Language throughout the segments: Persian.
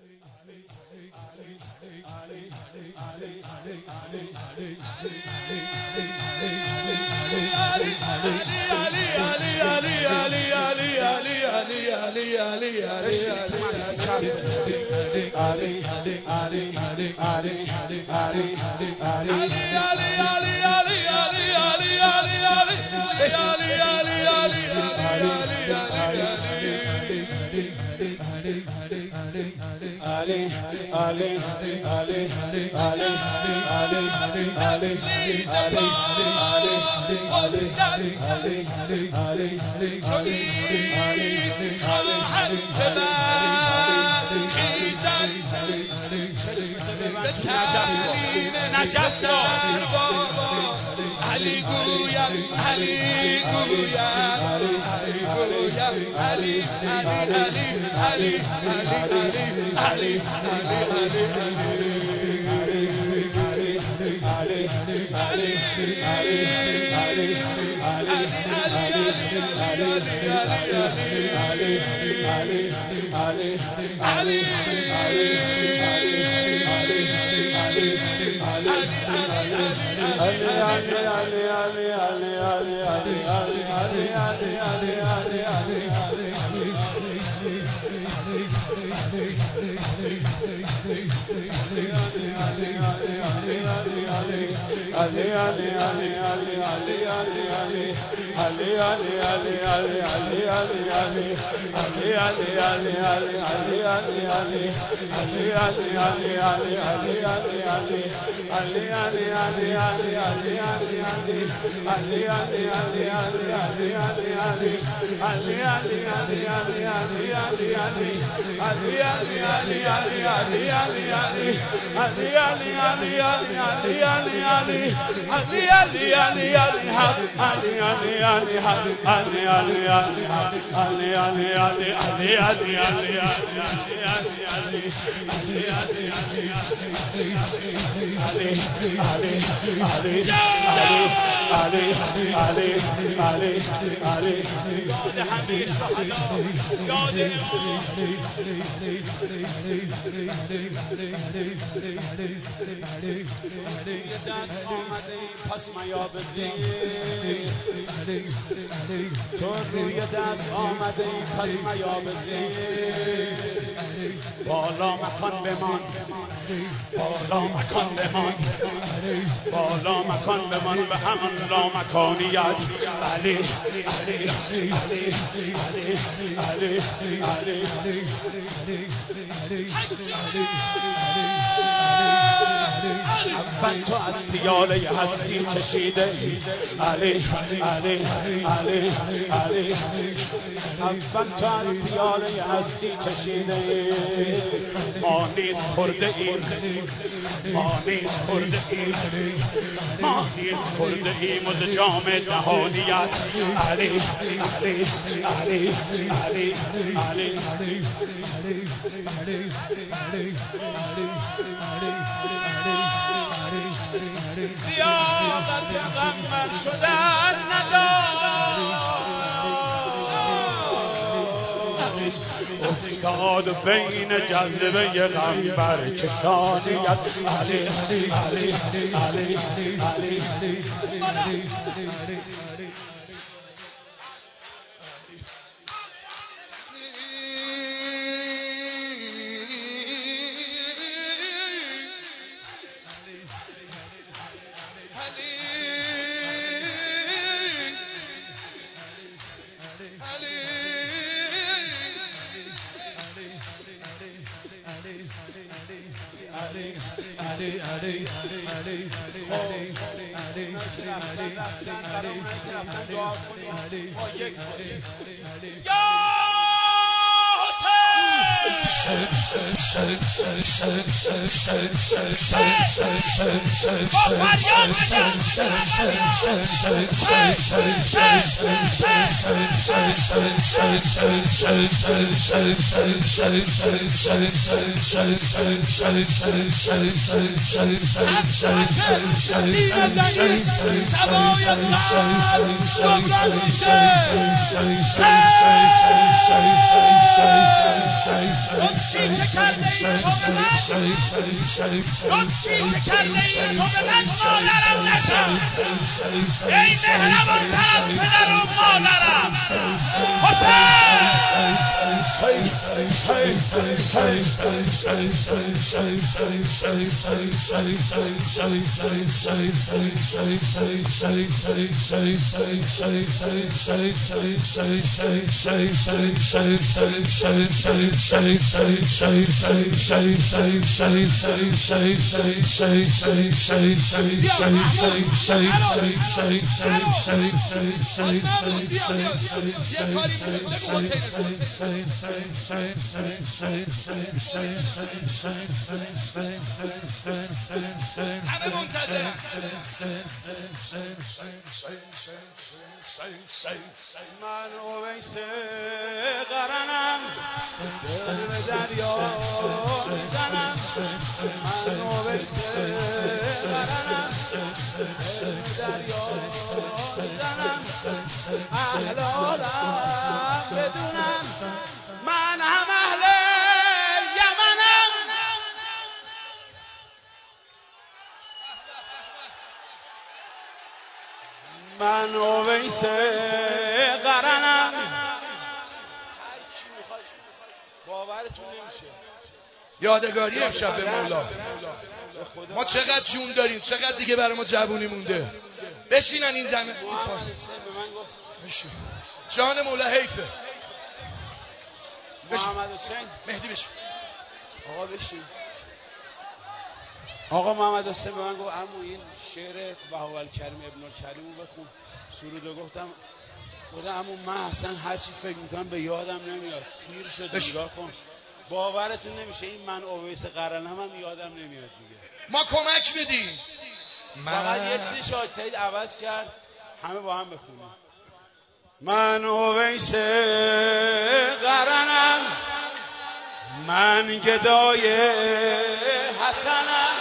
تو از پیاله هستی چشیده علی علی علی علی اول تو از پیاله هستی چشیده ما نیز خورده ایم ما نیز خورده ایم ما نیز خورده ایم و ز جام دهانیت علی علی علی علی علی زیادت غممن شدن نداشت افتاد بین جذبه غم بر چشانیت علی علی علی علی علی لطفی که کرده ای تو به من لطفی که کرده ای تو به من مادرم نشم ای مهربان تر از پدر و مادرم من اویس قرنم دل به دریا میزنم من اویس قرنم دل به دریا میزنم اهل عالم بدونم من هم اهل یمنم من اویس قرنم باورتون نمیشه یادگاری امشب به مولا ما چقدر جون داریم چقدر دیگه برای ما جوونی مونده بشینن این دمه جان مولا حیفه محمد حسین مهدی بشین آقا بشین آقا محمد حسین به من گفت عمو این شعر بهاءالکریم ابن الکریم رو بخون سرودو گفتم عمو من اصلا هر چی فکر میکنم به یادم نمیاد پیر شد نگاه کن باورتون نمیشه این من اویس قرنم هم یادم نمیاد دیگه ما کمک بدیم فقط یه چیزی شاید سعید عوض کرد همه با هم بخونیم من اویس قرنم من گدای حسنم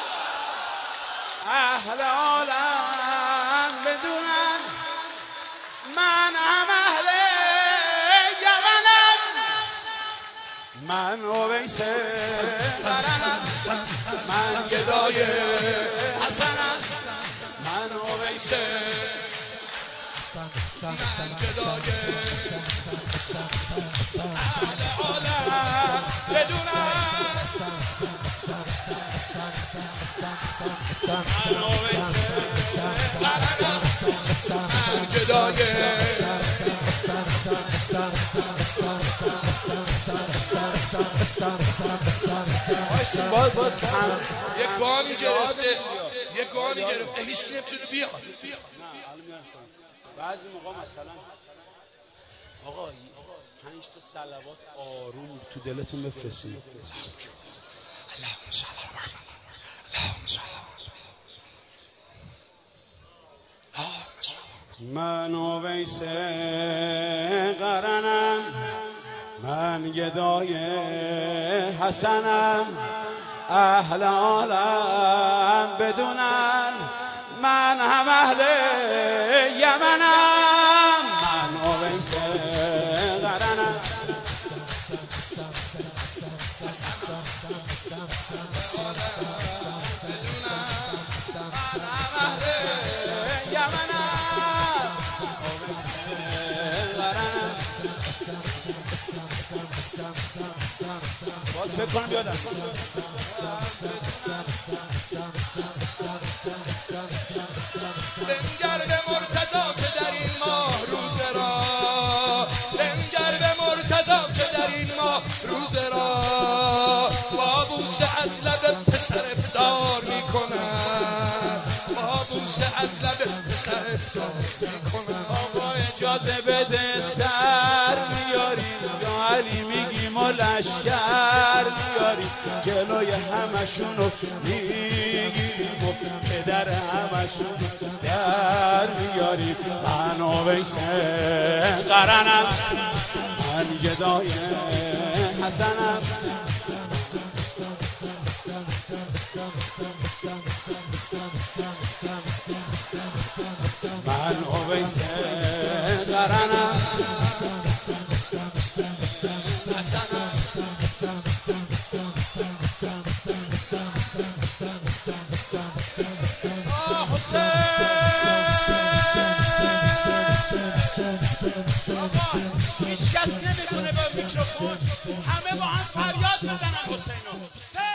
اهل عالم بدونن من هم اهل یمنم من اویس قرنم من گدای حسنم من اویس من گدای اهل عالم بدونن من اویس قرنم من گدای یه گانی گرفته هیچ کی نمیتونه بیاد بعضی موقع مثلا آقا 5 تا صلوات آروم تو دلتون بفرستید اللهم صل علی محمد اللهم صل من اویس قرنم من گدای حسنم اهل عالم بدونن من هم اهل یمنم من اویس قرنم باز فکر کنم یادم بنگر به مرتضی که در این ماه روزه را بنگر به مرتضی که در این ماه روزه را با بوسه از لب پسر افطار میکنن با بوسه از لب پسر افطار میکنن آقا اجازه بده سر میاری یا علی میگیم و لشکر میاری جلوی همشونو میگیریم و پدر همشونو در میاری من اویس قرنم من گدای حسنم من اویس قرنم حسنم هیچ کس نمیتونه با میکروفون همه با هم فریاد بزنن حسینو.